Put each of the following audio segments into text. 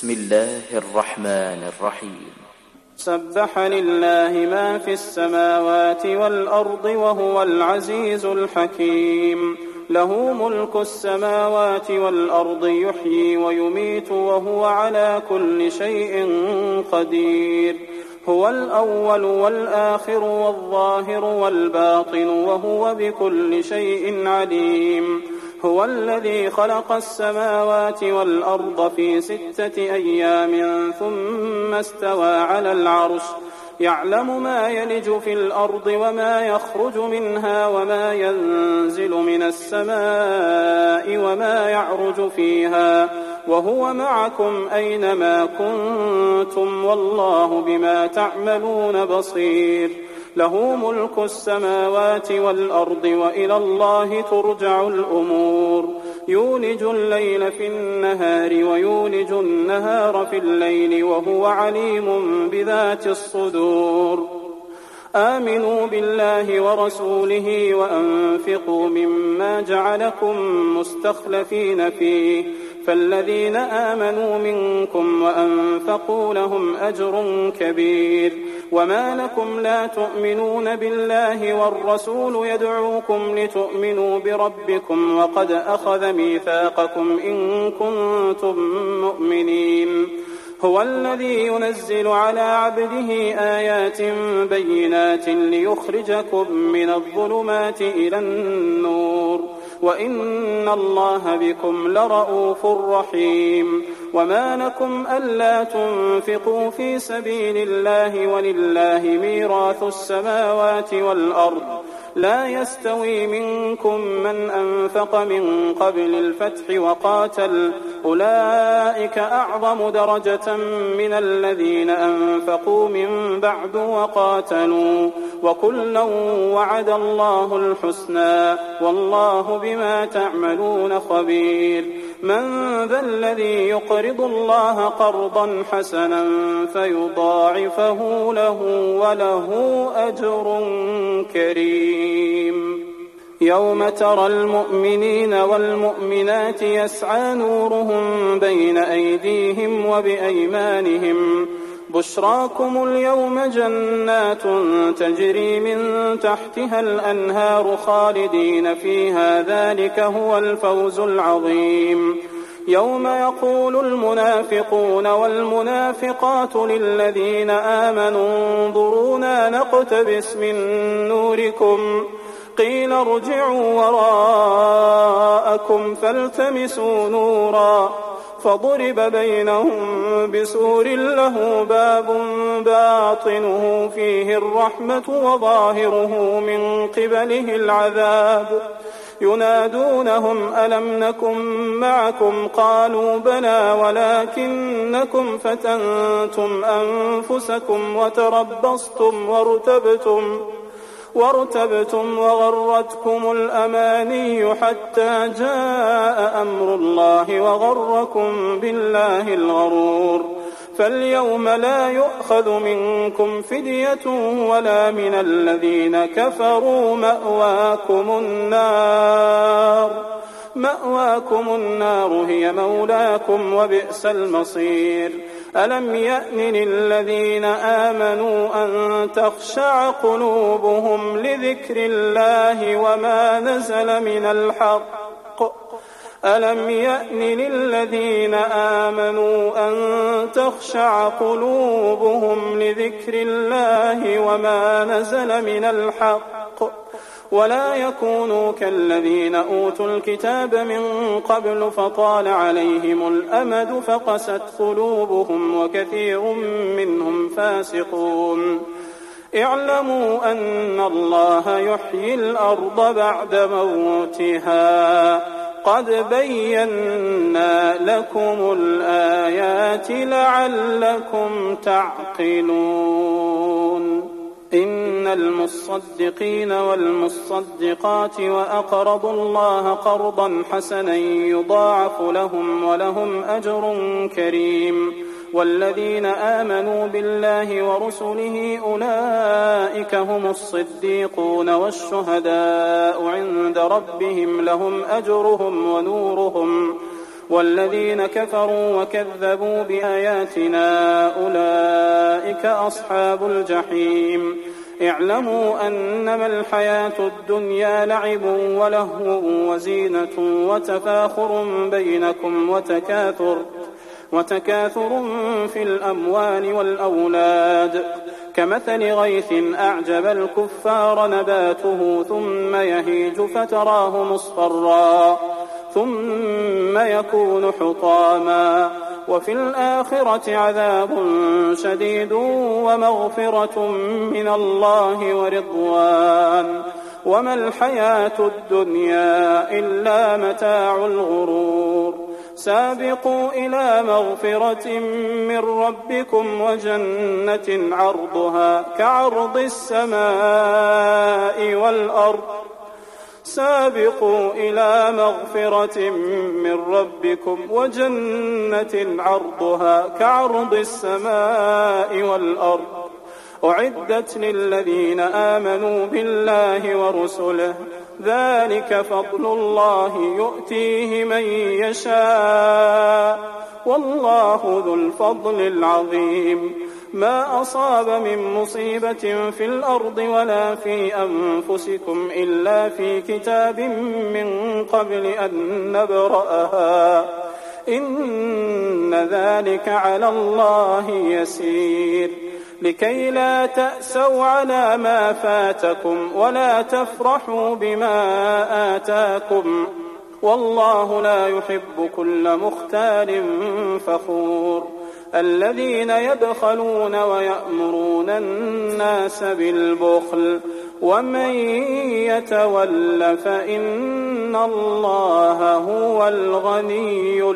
بسم الله الرحمن الرحيم. سبح لله ما في السماوات والأرض وهو العزيز الحكيم. له ملك السماوات والأرض يحيي ويميت وهو على كل شيء قدير. هو الأول والآخر والظاهر والباطن وهو بكل شيء عليم. هو الذي خلق السماوات والأرض في 6 أيام ثم استوى على العرش يعلم ما يلج في الأرض وما يخرج منها وما ينزل من السماء وما يعرج فيها وهو معكم أينما كنتم والله بما تعملون بصير. له ملك السماوات والأرض وإلى الله ترجع الأمور. يولج الليل في النهار ويولج النهار في الليل وهو عليم بذات الصدور. آمنوا بالله ورسوله وأنفقوا مما جعلكم مستخلفين فيه فالذين آمنوا منكم وأنفقوا لهم أجر كبير. وما لكم لا تؤمنون بالله والرسول يدعوكم لتؤمنوا بربكم وقد أخذ ميثاقكم إن كنتم مؤمنين. هو الذي ينزل على عبده آيات بينات ليخرجكم من الظلمات إلى النور وإن الله بكم لرءوف رحيم. وما لكم ألا تنفقوا في سبيل الله ولله ميراث السماوات والأرض لا يستوي منكم من أنفق من قبل الفتح وقاتل أولئك أعظم درجة من الذين أنفقوا من بعد وقاتلوا وكلا وعد الله الحسنى والله بما تعملون خبير. من ذا الذي يقرض الله قرضا حسنا فيضاعفه له وله أجر كريم. يوم ترى المؤمنين والمؤمنات يسعى نورهم بين أيديهم وبأيمانهم بشراكم اليوم جنات تجري من تحتها الأنهار خالدين فيها ذلك هو الفوز العظيم. يوم يقول المنافقون والمنافقات للذين آمنوا انظرونا نقتبس من نوركم قيل ارجعوا وراءكم فالتمسوا نورا فضرب بينهم بسور له باب باطنه فيه الرحمة وظاهره من قبله العذاب ينادونهم ألم نكن معكم قالوا بلى ولكنكم فتنتم أنفسكم وتربصتم وارتبتم وغرتكم الأماني حتى جاء أمر الله وغركم بالله الغرور. فاليوم لا يؤخذ منكم فدية ولا من الذين كفروا مأواكم النار هي مولاكم وبئس المصير. ألم يأن للذين آمنوا أن تخشع قلوبهم لذكر الله وما نزل من الحق ألم يأن للذين آمنوا أن تخشع قلوبهم لذكر الله وما نزل من الحق ولا يكونوا كالذين أوتوا الكتاب من قبل فطال عليهم الأمد فقست قلوبهم وكثير منهم فاسقون. اعلموا أن الله يحيي الأرض بعد موتها قد بينا لكم الآيات لعلكم تعقلون. إن المصدقين والمصدقات وأقرضوا الله قرضا حسنا يضاعف لهم ولهم أجر كريم. والذين آمنوا بالله ورسله أولئك هم الصديقون والشهداء عند ربهم لهم أجرهم والذين كفروا وكذبوا بآياتنا أولئك أصحاب الجحيم اعلموا أنما الحياة الدنيا لعب ولهو وزينة وتفاخر بينكم وتكاثر في الأموال والأولاد كمثل غيث أعجب الكفار نباته ثم يهيج فتراه مصفرا ثم يكون حطاما وفي الآخرة عذاب شديد ومغفرة من الله ورضوان وما الحياة الدنيا إلا متاع الغرور سابقوا إلى مغفرة من ربكم وجنة عرضها كعرض السماء والأرض سابقوا إلى مغفرة من ربكم وجنة عرضها كعرض السماء والأرض أعدت للذين آمنوا بالله ورسله ذلك فضل الله يؤتيه من يشاء والله ذو الفضل العظيم ما أصاب من مصيبة في الأرض ولا في أنفسكم إلا في كتاب من قبل أن نبرأها إن ذلك على الله يسير لكي لا تأسوا على ما فاتكم ولا تفرحوا بما آتاكم والله لا يحب كل مختال فخور الذين يبخلون ويأمرون الناس بالبخل ومن يتول فإن الله هو الغني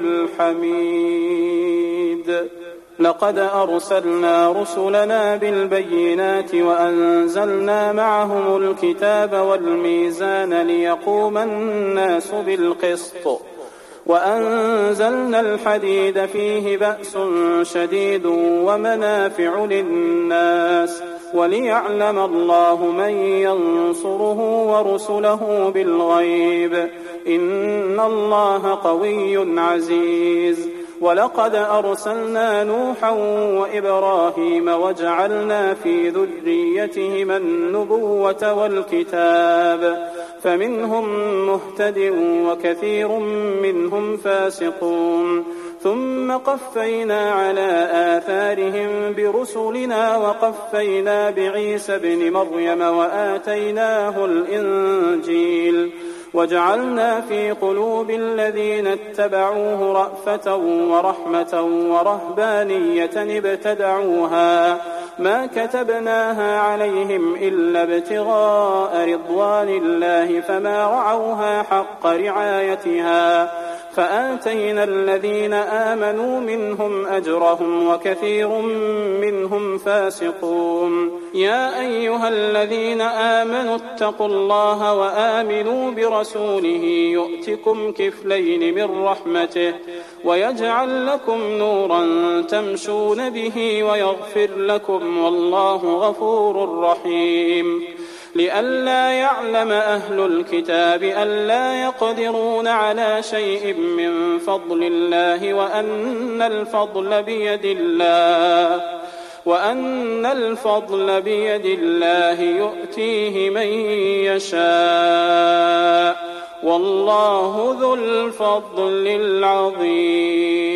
الحميد لقد أرسلنا رسلنا بالبينات وأنزلنا معهم الكتاب والميزان ليقوم الناس بالقسط وأنزلنا الحديد فيه بأس شديد ومنافع للناس وليعلم الله من ينصره ورسله بالغيب إن الله قوي عزيز ولقد أرسلنا نوحا وإبراهيم وجعلنا في ذريتهما النبوة والكتاب فمنهم مهتد وكثير منهم فاسقون ثم قفينا على آثارهم برسلنا وقفينا بعيسى ابن مريم وآتيناه الإنجيل وجعلنا في قلوب الذين اتبعوه رأفة ورحمة ورهبانية ابتدعوها ما كتبناها عليهم إلا ابتغاء رضوان الله فما رعوها حق رعايتها فآتينا الذين آمنوا منهم أجرهم وكثير منهم فاسقون يا أيها الذين آمنوا اتقوا الله وآمنوا برسوله يؤتكم كفلين من رحمته ويجعل لكم نورا تمشون به ويغفر لكم والله غفور رحيم لئلا يعلم أهل الكتاب ألا يقدرون على شيء من فضل الله وأن الفضل بيد الله يؤتيه من يشاء والله ذو الفضل العظيم